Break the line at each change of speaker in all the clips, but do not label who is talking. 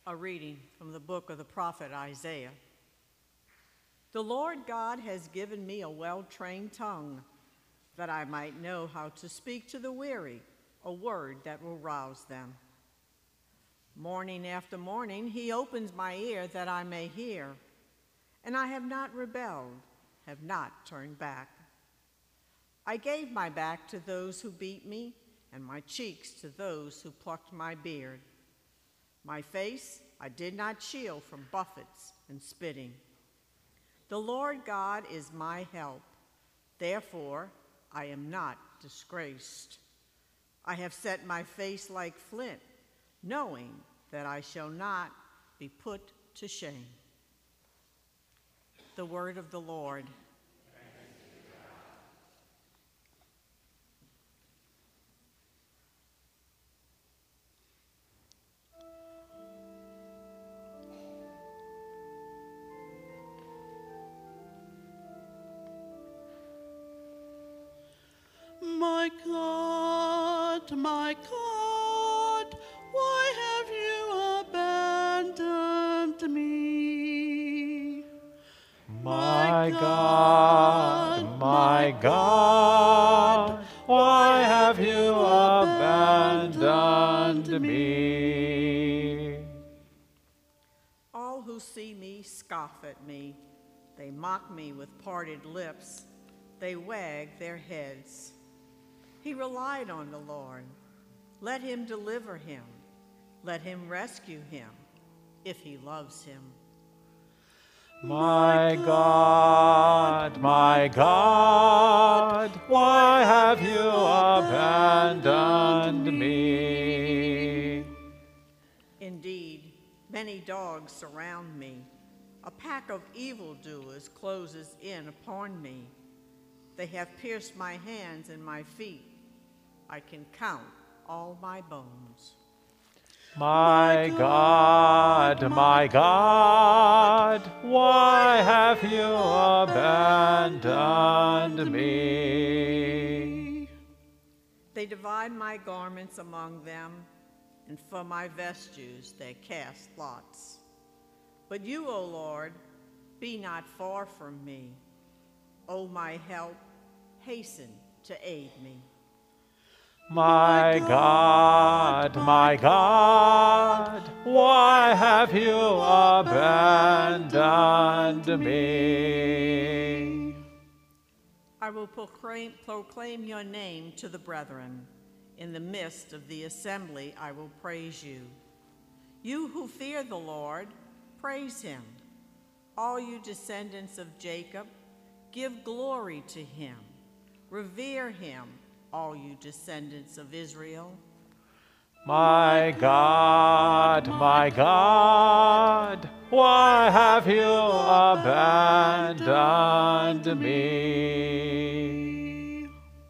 A reading from the book of the prophet Isaiah. The Lord God has given me a well-trained tongue, that I might know how to speak to the weary, a word that will rouse them. Morning after morning, he opens my ear that I may hear, and I have not rebelled, have not turned back. I gave my back to those who beat me, and my cheeks to those who plucked my beard. My face I did not shield from buffets and spitting. The Lord God is my help. Therefore, I am not disgraced. I have set my face like flint, knowing that I shall not be put to shame. The word of the Lord.
My God, why have you abandoned me?
My God, why have you abandoned me?
All who see me scoff at me. They mock me with parted lips. They wag their heads. He relied on the Lord. Let him deliver him. Let him rescue him, if he loves him.
My God, why have you abandoned me?
Indeed, many dogs surround me. A pack of evildoers closes in upon me. They have pierced my hands and my feet. I can count all my bones.
My God, why have you abandoned me?
They divide my garments among them, and for my vestues they cast lots. But you, O Lord, be not far from me. O my help, hasten to aid me.
My God, why have you abandoned me?
I will proclaim your name to the brethren. In the midst of the assembly, I will praise you. You who fear the Lord, praise him. All you descendants of Jacob, give glory to him. Revere him, all you descendants of Israel.
My God, why have you abandoned me?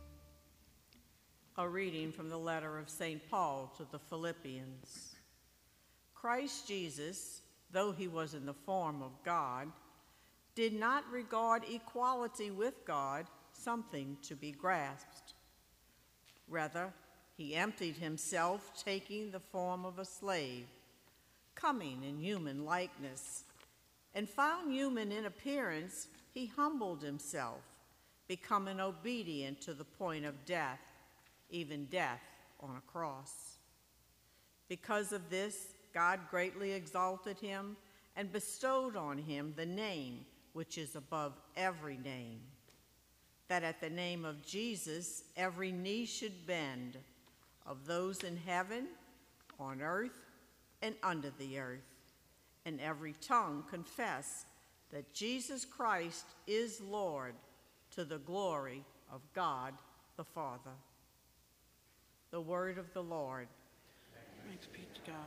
A reading from the letter of St. Paul to the Philippians. Christ Jesus, though he was in the form of God, did not regard equality with God something to be grasped. Rather, he emptied himself, taking the form of a slave, coming in human likeness, and found human in appearance, he humbled himself, becoming obedient to the point of death, even death on a cross. Because of this, God greatly exalted him and bestowed on him the name which is above every name, that at the name of Jesus every knee should bend, of those in heaven, on earth, and under the earth, and every tongue confess that Jesus Christ is Lord, to the glory of God the Father. The word of the Lord.
Thanks be to God.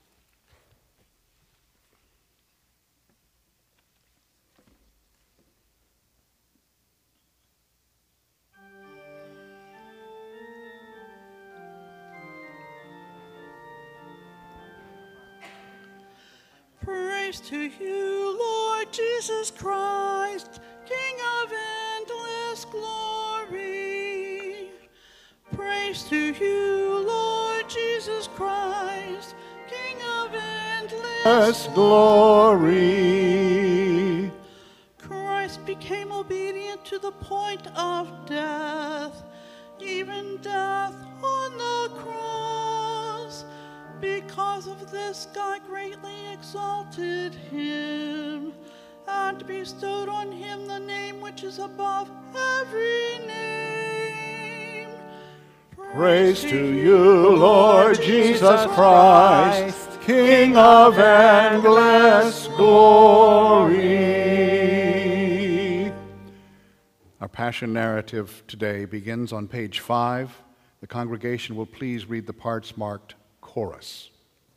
Praise to you, Lord Jesus Christ, King of endless glory. Praise to you, Lord Jesus Christ, King of endless
glory.
Christ became obedient to the point of death, even death on the cross. Because of this, God greatly exalted him and bestowed on him the name which is above every name.
Praise to you, Lord Jesus Christ, King of endless glory.
Our Passion narrative today begins on page 5. The congregation will please read the parts marked Chorus.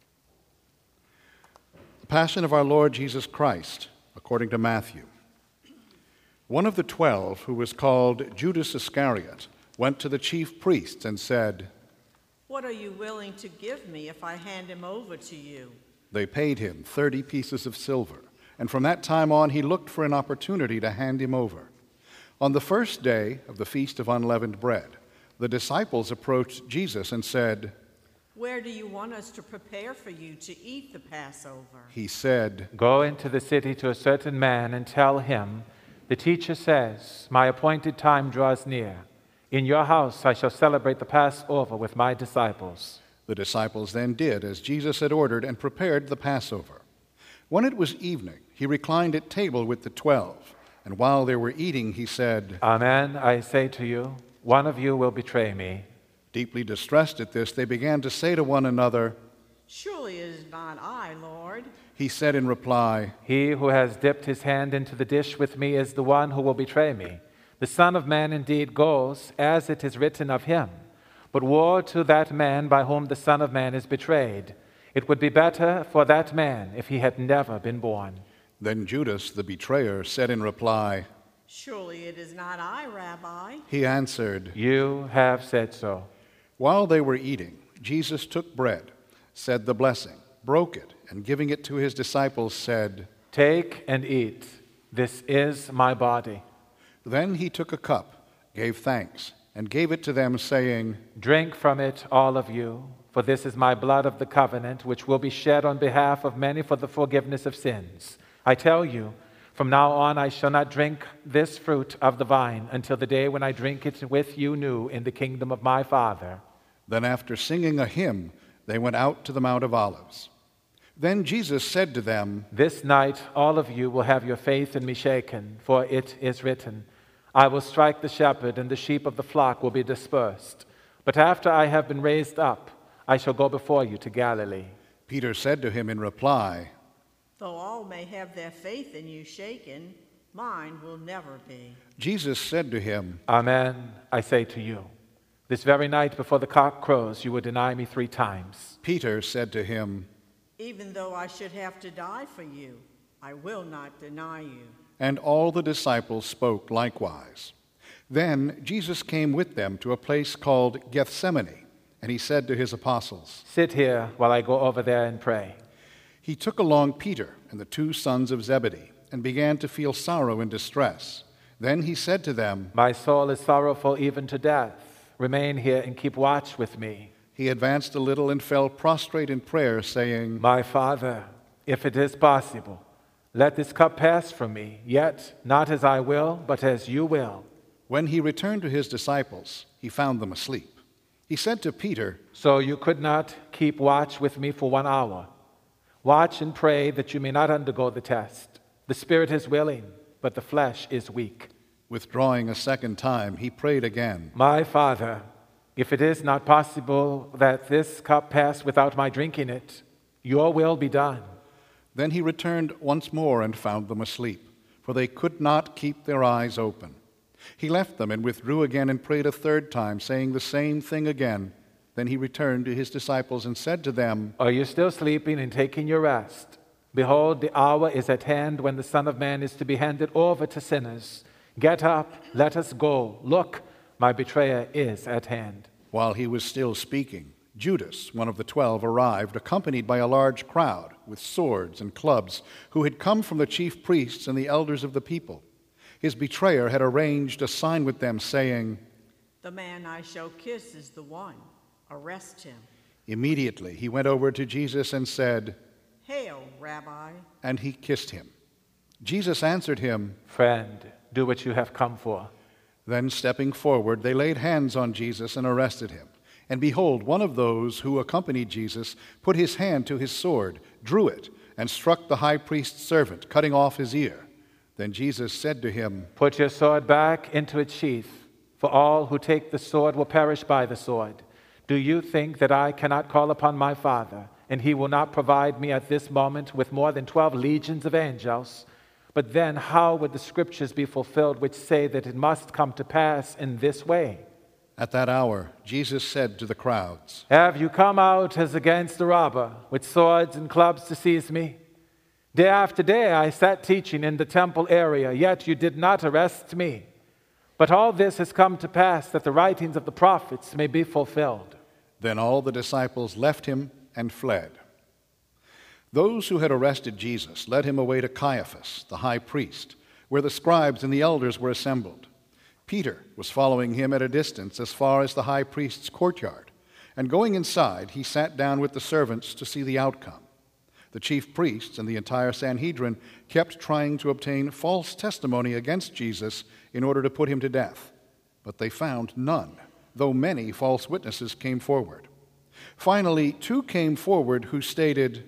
The Passion of our Lord Jesus Christ, according to Matthew. One of the 12, who was called Judas Iscariot, went to the chief priests and said,
"What are you willing to give me if I hand him over to you?"
They paid him 30 pieces of silver, and from that time on he looked for an opportunity to hand him over. On the first day of the Feast of Unleavened Bread, the disciples approached Jesus and said,
"Where do you want us to prepare for you to eat the Passover?"
He said,
Go into the city to a certain man and tell him, the teacher says, my appointed time draws near. In your house I shall celebrate the Passover with my disciples.
The disciples then did as Jesus had ordered and prepared the Passover. When it was evening, he reclined at table with the 12, and while they were eating, he said,
Amen, I say to you, one of you will betray me.
Deeply distressed at this, they began to say to one another,
"Surely it is not I, Lord."
He said in reply,
He who has dipped his hand into the dish with me is the one who will betray me. The Son of Man indeed goes, as it is written of him. But woe to that man by whom the Son of Man is betrayed. It would be better for that man if he had never been born.
Then Judas, the betrayer, said in reply,
"Surely it is not I, Rabbi."
He answered,
You have said so.
While they were eating, Jesus took bread, said the blessing, broke it, and giving it to his disciples said,
Take and eat. This is my body.
Then he took a cup, gave thanks, and gave it to them, saying,
Drink from it, all of you, for this is my blood of the covenant, which will be shed on behalf of many for the forgiveness of sins. I tell you, from now on I shall not drink this fruit of the vine until the day when I drink it with you new in the kingdom of my Father.
Then after singing a hymn, they went out to the Mount of Olives. Then Jesus said to them,
This night all of you will have your faith in me shaken, for it is written, I will strike the shepherd, and the sheep of the flock will be dispersed. But after I have been raised up, I shall go before you to Galilee.
Peter said to him in reply,
Though all may have their faith in you shaken, mine will never be.
Jesus said to him,
Amen, I say to you, this very night before the cock crows, you will deny me 3 times.
Peter said to him,
Even though I should have to die for you, I will not deny you.
and all the disciples spoke likewise. Then Jesus came with them to a place called Gethsemane, and he said to his apostles,
Sit here while I go over there and pray.
He took along Peter and the 2 sons of Zebedee, and began to feel sorrow and distress. Then he said to them,
My soul is sorrowful even to death. Remain here and keep watch with me.
He advanced a little and fell prostrate in prayer, saying,
My Father, if it is possible, let this cup pass from me, yet not as I will, but as you will.
When he returned to his disciples, he found them asleep. He said to Peter,
So you could not keep watch with me for 1 hour. Watch and pray that you may not undergo the test. The spirit is willing, but the flesh is weak.
Withdrawing a second time, he prayed again,
My Father, if it is not possible that this cup pass without my drinking it, your will be done.
Then he returned once more and found them asleep, for they could not keep their eyes open. He left them and withdrew again and prayed a third time, saying the same thing again. Then he returned to his disciples and said to them,
Are you still sleeping and taking your rest? Behold, the hour is at hand when the Son of Man is to be handed over to sinners. Get up, let us go. Look, my betrayer is at hand.
While he was still speaking, Judas, one of the 12, arrived, accompanied by a large crowd with swords and clubs, who had come from the chief priests and the elders of the people. His betrayer had arranged a sign with them, saying,
The man I shall kiss is the one. Arrest him.
Immediately he went over to Jesus and said,
Hail, Rabbi.
And he kissed him. Jesus answered him,
Friend, do what you have come for.
Then stepping forward, they laid hands on Jesus and arrested him. And behold, one of those who accompanied Jesus put his hand to his sword, drew it, and struck the high priest's servant, cutting off his ear. Then Jesus said to him,
Put your sword back into its sheath, for all who take the sword will perish by the sword. Do you think that I cannot call upon my Father, and he will not provide me at this moment with more than 12 legions of angels? But then how would the scriptures be fulfilled which say that it must come to pass in this way?
At that hour, Jesus said to the crowds,
Have you come out as against a robber, with swords and clubs to seize me? Day after day I sat teaching in the temple area, yet you did not arrest me. But all this has come to pass that the writings of the prophets may be fulfilled.
Then all the disciples left him and fled. Those who had arrested Jesus led him away to Caiaphas, the high priest, where the scribes and the elders were assembled. Peter was following him at a distance as far as the high priest's courtyard, and going inside, he sat down with the servants to see the outcome. The chief priests and the entire Sanhedrin kept trying to obtain false testimony against Jesus in order to put him to death, but they found none, though many false witnesses came forward. Finally, 2 came forward who stated,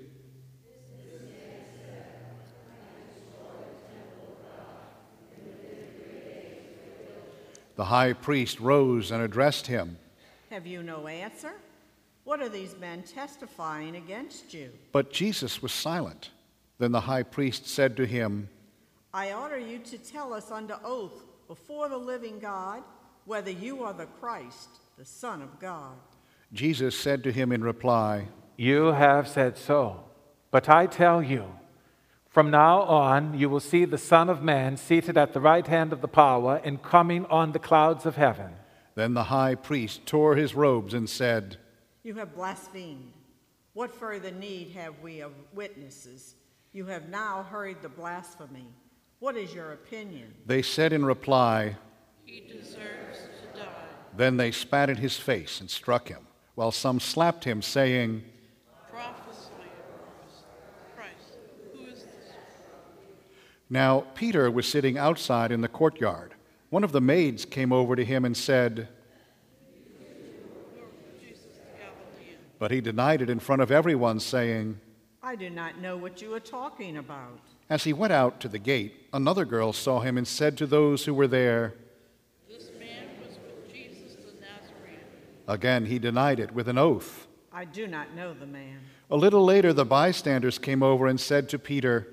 The high priest rose and addressed him.
Have you no answer? What are these men testifying against you?
But Jesus was silent. Then the high priest said to him,
I order you to tell us under oath before the living God whether you are the Christ, the Son of God.
Jesus said to him in reply,
You have said so, but I tell you, from now on you will see the Son of Man seated at the right hand of the power and coming on the clouds of heaven.
Then the high priest tore his robes and said,
You have blasphemed. What further need have we of witnesses? You have now heard the blasphemy. What is your opinion?
They said in reply,
He deserves to die.
Then they spat in his face and struck him, while some slapped him, saying,
Prophesy of us, Christ, who is this?
Now Peter was sitting outside in the courtyard. One of the maids came over to him and said,
Jesus the Galilean.
but he denied it in front of everyone, saying,
I do not know what you are talking about.
As he went out to the gate, another girl saw him and said to those who were there,
This man was with Jesus the Nazarene.
Again he denied it with an oath.
I do not know the man.
A little later the bystanders came over and said to Peter,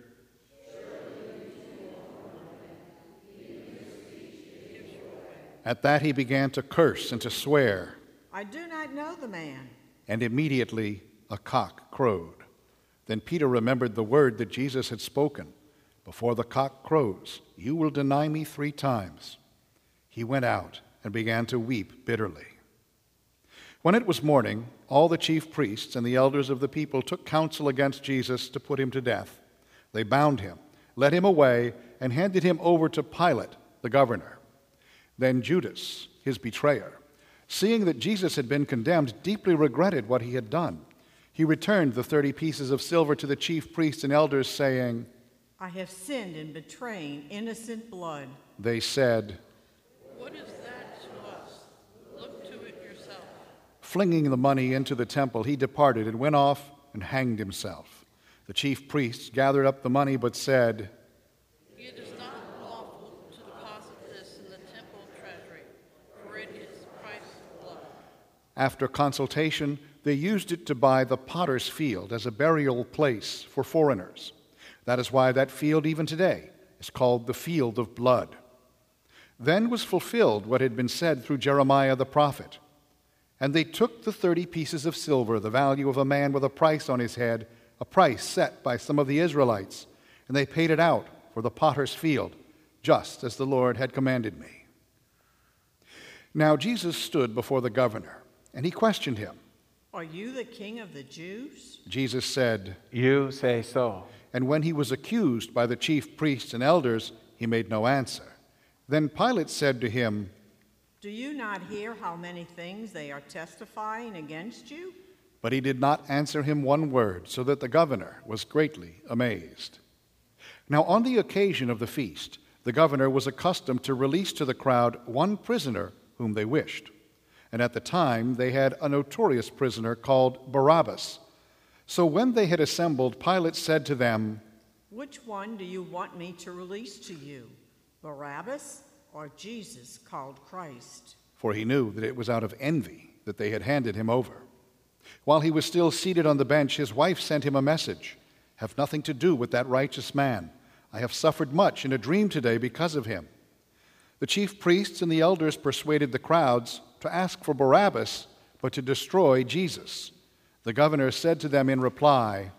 At that he began to curse and to swear,
I do not know the man.
and immediately a cock crowed. Then Peter remembered the word that Jesus had spoken, Before the cock crows, you will deny me 3 times. He went out and began to weep bitterly. When it was morning, all the chief priests and the elders of the people took counsel against Jesus to put him to death. They bound him, led him away, and handed him over to Pilate, the governor. Then Judas, his betrayer, seeing that Jesus had been condemned, deeply regretted what he had done. He returned the 30 pieces of silver to the chief priests and elders, saying,
I have sinned in betraying innocent blood.
They said,
What is that to us? Look to it yourself.
Flinging the money into the temple, he departed and went off and hanged himself. The chief priests gathered up the money but said,
It is not lawful to deposit this in the temple treasury, for it is Christ's blood.
After consultation, they used it to buy the potter's field as a burial place for foreigners. That is why that field even today is called the Field of Blood. Then was fulfilled what had been said through Jeremiah the prophet. And they took the 30 pieces of silver, the value of a man with a price on his head, a price set by some of the Israelites, and they paid it out for the potter's field, just as the Lord had commanded me. Now Jesus stood before the governor, and he questioned him.
Are you the king of the Jews?
Jesus said,
You say so.
and when he was accused by the chief priests and elders, he made no answer. Then Pilate said to him,
Do you not hear how many things they are testifying against you?
But he did not answer him one word, so that the governor was greatly amazed. Now on the occasion of the feast, the governor was accustomed to release to the crowd one prisoner whom they wished. And at the time they had a notorious prisoner called Barabbas. So when they had assembled, Pilate said to them,
"Which one do you want me to release to you, Barabbas or Jesus called Christ?"
For he knew that it was out of envy that they had handed him over. While he was still seated on the bench, his wife sent him a message. "Have nothing to do with that righteous man. I have suffered much in a dream today because of him." The chief priests and the elders persuaded the crowds to ask for Barabbas, but to destroy Jesus. The governor said to them in reply,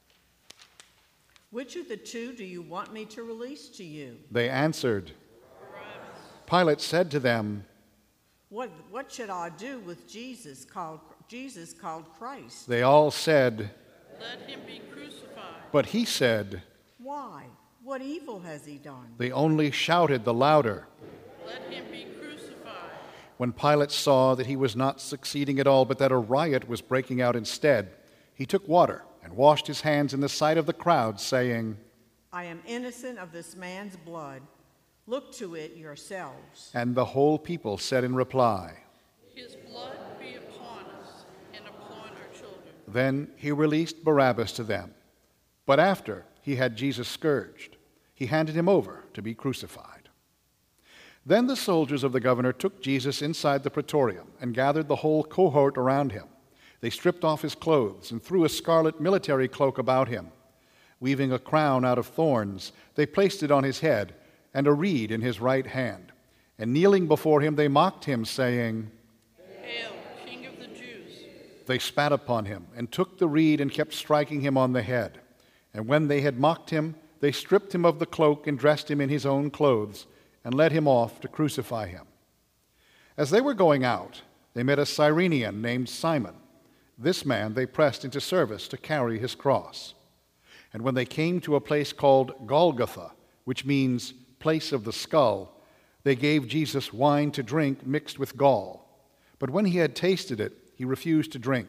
"Which of the two do you want me to release to you?"
They answered, Pilate said to them,
What should I do with Jesus called Christ?"
They all said,
Let him be crucified.
but he said,
"Why? What evil has he done?"
They only shouted the louder.
Let him be crucified.
When Pilate saw that he was not succeeding at all, but that a riot was breaking out instead, he took water and washed his hands in the sight of the crowd, saying,
"I am innocent of this man's blood. Look to it yourselves."
And the whole people said in reply.
His blood be upon us and upon our children.
Then he released Barabbas to them. But after he had Jesus scourged, he handed him over to be crucified. Then the soldiers of the governor took Jesus inside the praetorium and gathered the whole cohort around him. They stripped off his clothes and threw a scarlet military cloak about him. Weaving a crown out of thorns, they placed it on his head and a reed in his right hand. And kneeling before him, they mocked him, saying,
Hail, King of the Jews.
They spat upon him and took the reed and kept striking him on the head. And when they had mocked him, they stripped him of the cloak and dressed him in his own clothes and led him off to crucify him. As they were going out, they met a Cyrenian named Simon. This man they pressed into service to carry his cross. And when they came to a place called Golgotha, which means place of the skull, they gave Jesus wine to drink mixed with gall. But when he had tasted it, he refused to drink.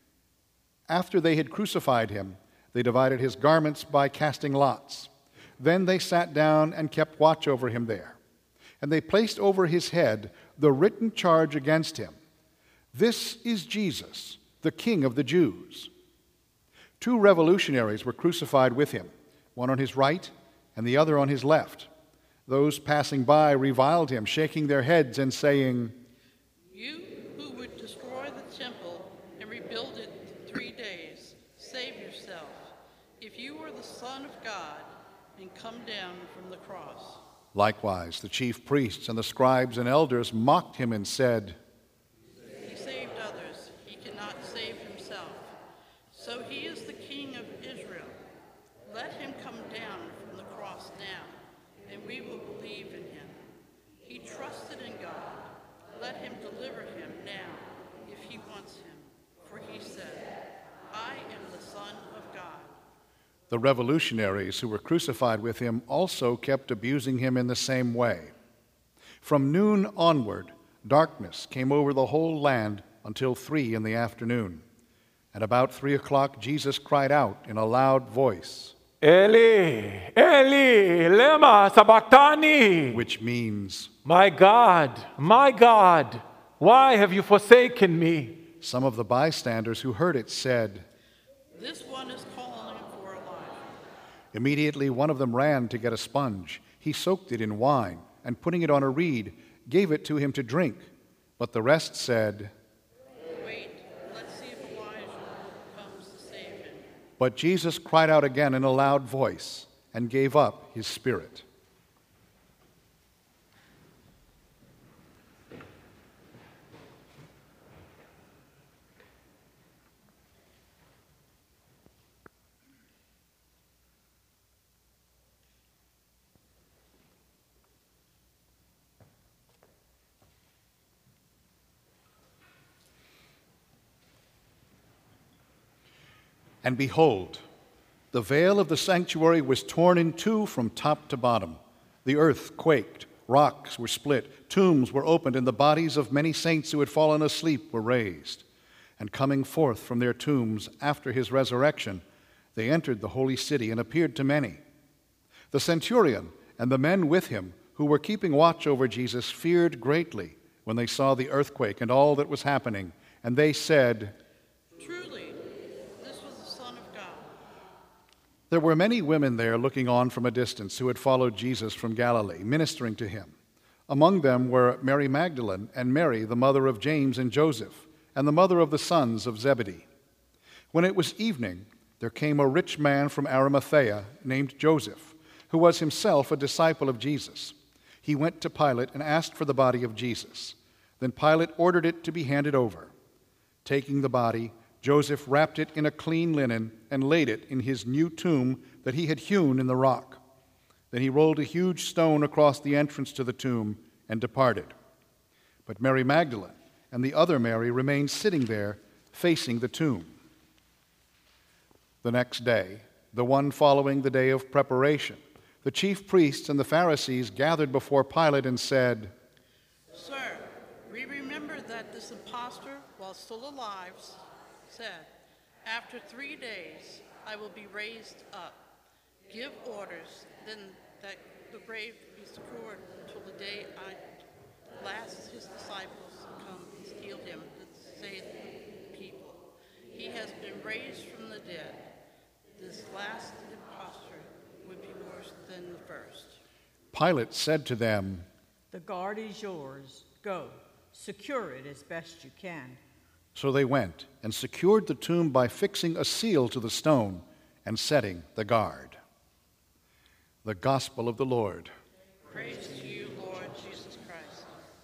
After they had crucified him, they divided his garments by casting lots. Then they sat down and kept watch over him there. And they placed over his head the written charge against him. This is Jesus, the King of the Jews. 2 revolutionaries were crucified with him, one on his right and the other on his left. Those passing by reviled him, shaking their heads and saying,
You who would destroy the temple and rebuild it in 3 days, save yourself. If you are the Son of God, and come down from the cross.
Likewise, the chief priests and the scribes and elders mocked him and said,
He saved others, he cannot save himself. So he is the King of Israel. Let him come down from the cross now, and we will believe in him. He trusted in God. Let him deliver him now, if he wants him. For he said, I am the Son of God.
The revolutionaries who were crucified with him also kept abusing him in the same way. From noon onward, darkness came over the whole land until 3 p.m. And about 3 o'clock, Jesus cried out in a loud voice,
Eli, Eli, lema sabachthani,
which means,
my God, why have you forsaken me?
Some of the bystanders who heard it said,
This one is calling for Elijah.
Immediately one of them ran to get a sponge. He soaked it in wine, and putting it on a reed, gave it to him to drink. But the rest said,
Wait, let's see if Elijah comes to save him.
But Jesus cried out again in a loud voice and gave up his spirit. And behold, the veil of the sanctuary was torn in two from top to bottom. The earth quaked, rocks were split, tombs were opened, and the bodies of many saints who had fallen asleep were raised. And coming forth from their tombs after his resurrection, they entered the holy city and appeared to many. The centurion and the men with him who were keeping watch over Jesus feared greatly when they saw the earthquake and all that was happening, and they said,
Truly, this was the Son of God.
There were many women there looking on from a distance who had followed Jesus from Galilee, ministering to him. Among them were Mary Magdalene and Mary, the mother of James and Joseph, and the mother of the sons of Zebedee. When it was evening, there came a rich man from Arimathea named Joseph, who was himself a disciple of Jesus. He went to Pilate and asked for the body of Jesus. Then Pilate ordered it to be handed over. Taking the body, Joseph wrapped it in a clean linen and laid it in his new tomb that he had hewn in the rock. Then he rolled a huge stone across the entrance to the tomb and departed. But Mary Magdalene and the other Mary remained sitting there, facing the tomb. The next day, the one following the day of preparation, the chief priests and the Pharisees gathered before Pilate and said,
Sir, we remember that this impostor, while still alive, said, After 3 days I will be raised up. Give orders then that the grave be secured until the day last his disciples come and steal him to save the people. He has been raised from the dead. This last impostor would be worse than the first.
Pilate said to them,
The guard is yours. Go, secure it as best you can.
So they went and secured the tomb by fixing a seal to the stone and setting the guard. The Gospel of the Lord.
Praise to you, Lord Jesus Christ.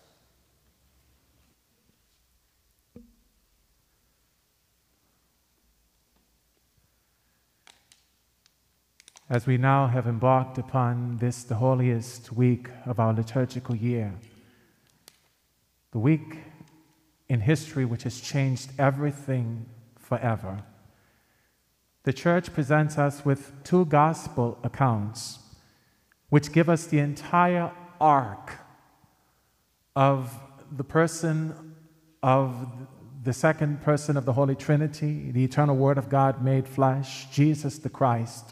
As we now have embarked upon this, the holiest week of our liturgical year, the week in history which has changed everything forever, the Church presents us with two gospel accounts which give us the entire arc of the person of the second person of the Holy Trinity, the eternal Word of God made flesh, Jesus the Christ,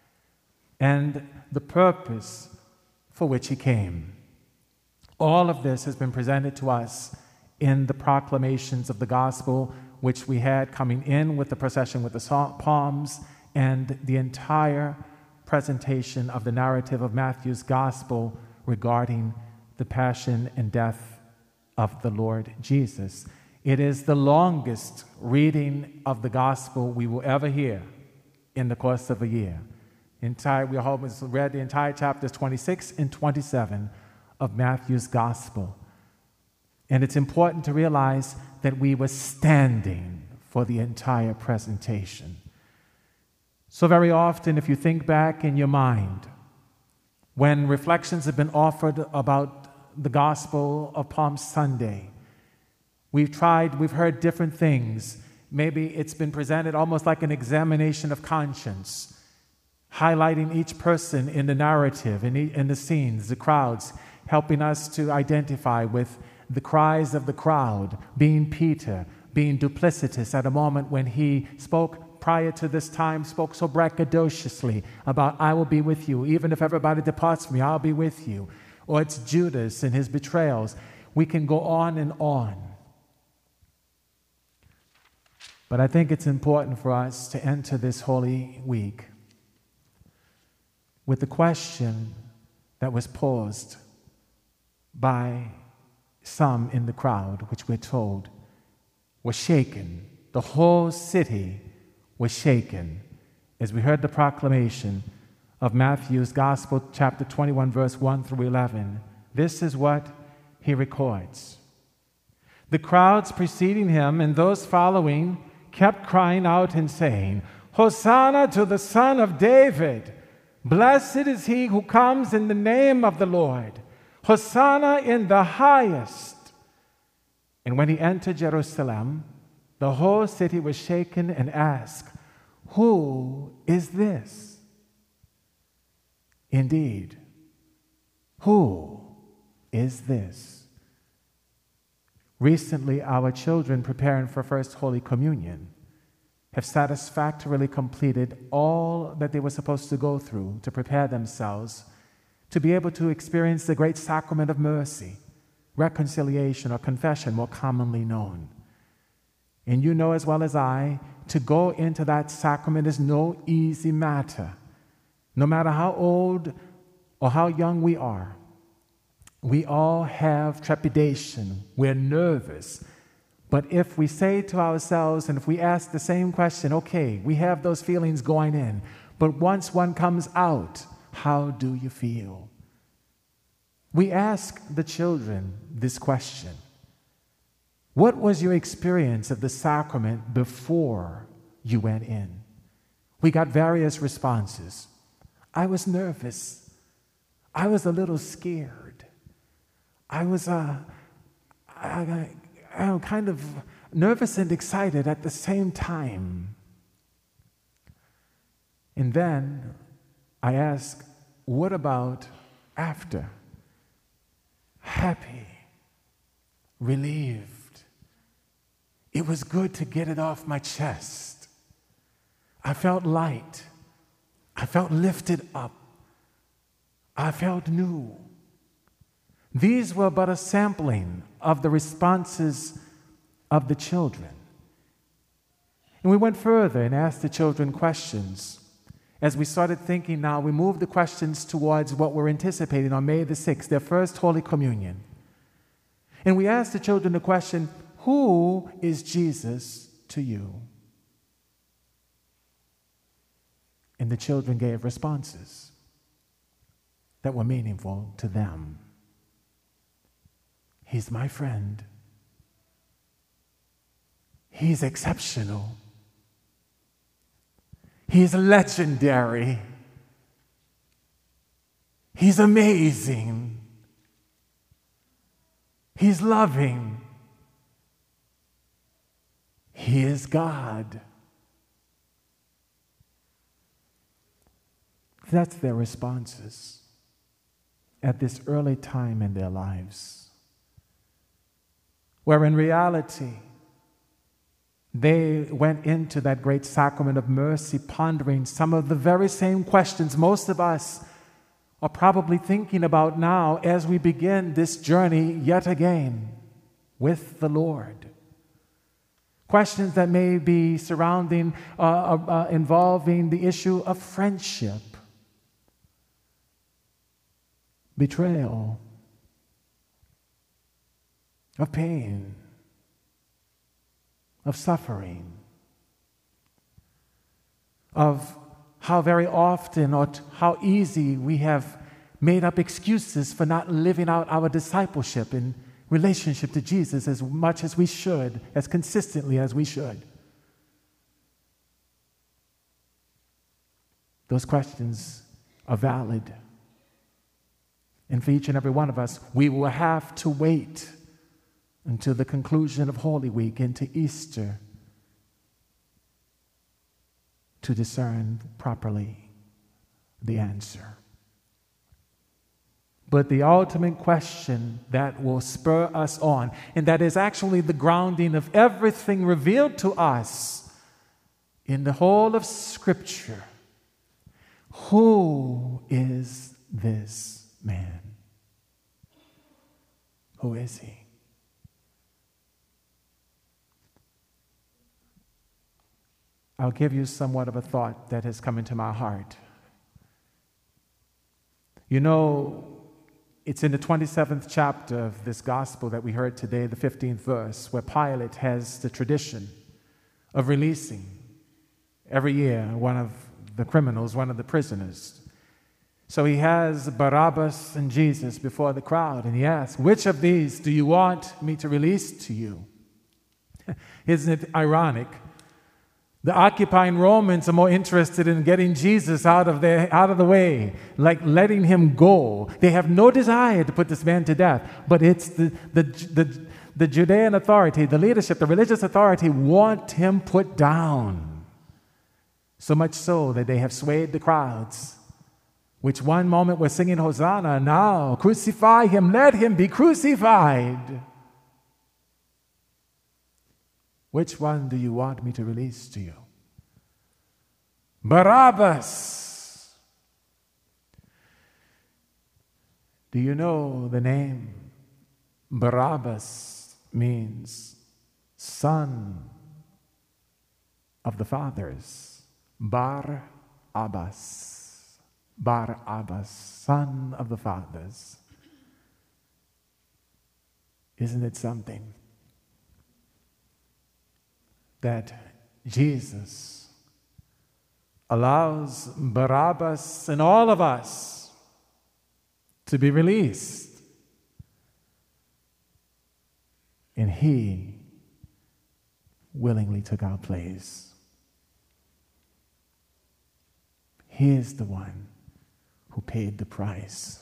and the purpose for which he came. All of this has been presented to us in the proclamations of the gospel, which we had coming in with the procession with the palms, and the entire presentation of the narrative of Matthew's gospel regarding the passion and death of the Lord Jesus. It is the longest reading of the gospel we will ever hear in the course of a year. We almost read the entire chapters 26 and 27 of Matthew's gospel. And it's important to realize that we were standing for the entire presentation. So very often, if you think back in your mind, when reflections have been offered about the gospel of Palm Sunday, we've heard different things. Maybe it's been presented almost like an examination of conscience, highlighting each person in the narrative, in the scenes, the crowds, helping us to identify with the cries of the crowd, being Peter, being duplicitous at a moment when he spoke prior to this time, spoke so braggadociously about, I will be with you. Even if everybody departs from me, I'll be with you. Or it's Judas and his betrayals. We can go on and on. But I think it's important for us to enter this Holy Week with the question that was posed by some in the crowd, which we're told was shaken. The whole city was shaken as we heard the proclamation of Matthew's Gospel, chapter 21, verse 1 through 11. This is what he records. The crowds preceding him and those following kept crying out and saying, Hosanna to the Son of David! Blessed is he who comes in the name of the Lord! Hosanna in the highest! And when he entered Jerusalem, the whole city was shaken and asked, Who is this? Indeed, who is this? Recently, our children preparing for First Holy Communion have satisfactorily completed all that they were supposed to go through to prepare themselves to be able to experience the great sacrament of mercy, reconciliation, or confession, more commonly known. And you know as well as I, to go into that sacrament is no easy matter. No matter how old or how young we are, we all have trepidation. We're nervous. But if we say to ourselves, and if we ask the same question, okay, we have those feelings going in, but once one comes out, how do you feel? We ask the children this question. What was your experience of the sacrament before you went in? We got various responses. I was nervous. I was a little scared. I was kind of nervous and excited at the same time. And then I ask, what about after? Happy, relieved. It was good to get it off my chest. I felt light. I felt lifted up. I felt new. These were but a sampling of the responses of the children. And we went further and asked the children questions. As we started thinking now, we moved the questions towards what we're anticipating on May the 6th, their first Holy Communion. And we asked the children the question, who is Jesus to you? And the children gave responses that were meaningful to them. He's my friend. He's exceptional. He's legendary. He's amazing. He's loving. He is God. That's their responses at this early time in their lives, where in reality, they went into that great sacrament of mercy pondering some of the very same questions most of us are probably thinking about now as we begin this journey yet again with the Lord. Questions that may be surrounding, involving the issue of friendship, betrayal, of pain, of suffering, of how very often or how easy we have made up excuses for not living out our discipleship in relationship to Jesus as much as we should, as consistently as we should. Those questions are valid. And for each and every one of us, we will have to wait until the conclusion of Holy Week into Easter to discern properly the answer. But the ultimate question that will spur us on, and that is actually the grounding of everything revealed to us in the whole of Scripture, who is this man? Who is he? I'll give you somewhat of a thought that has come into my heart. You know, it's in the 27th chapter of this gospel that we heard today, the 15th verse, where Pilate has the tradition of releasing every year one of the criminals, one of the prisoners. So he has Barabbas and Jesus before the crowd, and he asks, which of these do you want me to release to you? Isn't it ironic? The occupying Romans are more interested in getting Jesus out of the way, like letting him go. They have no desire to put this man to death, but it's the Judean authority, the leadership, the religious authority want him put down. So much so that they have swayed the crowds, which one moment were singing Hosanna, now crucify him, let him be crucified. Which one do you want me to release to you? Barabbas! Do you know the name Barabbas means son of the fathers? Bar Abbas. Bar Abbas, son of the fathers. Isn't it something that Jesus allows Barabbas and all of us to be released? And he willingly took our place. He is the one who paid the price.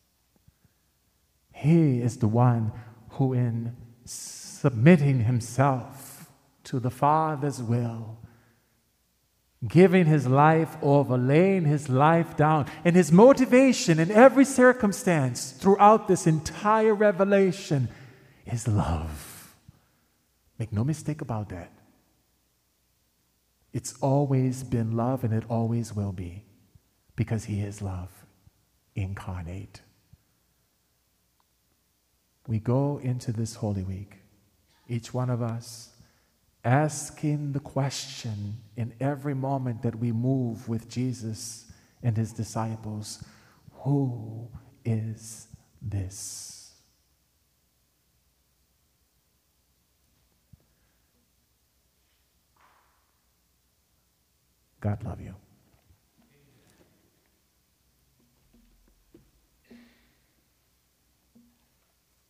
He is the one who, in submitting himself to the Father's will, giving his life over, laying his life down, and his motivation in every circumstance throughout this entire revelation is love. Make no mistake about that. It's always been love, and it always will be, because he is love incarnate. We go into this Holy Week, each one of us, asking the question in every moment that we move with Jesus and his disciples, who is this? God love you.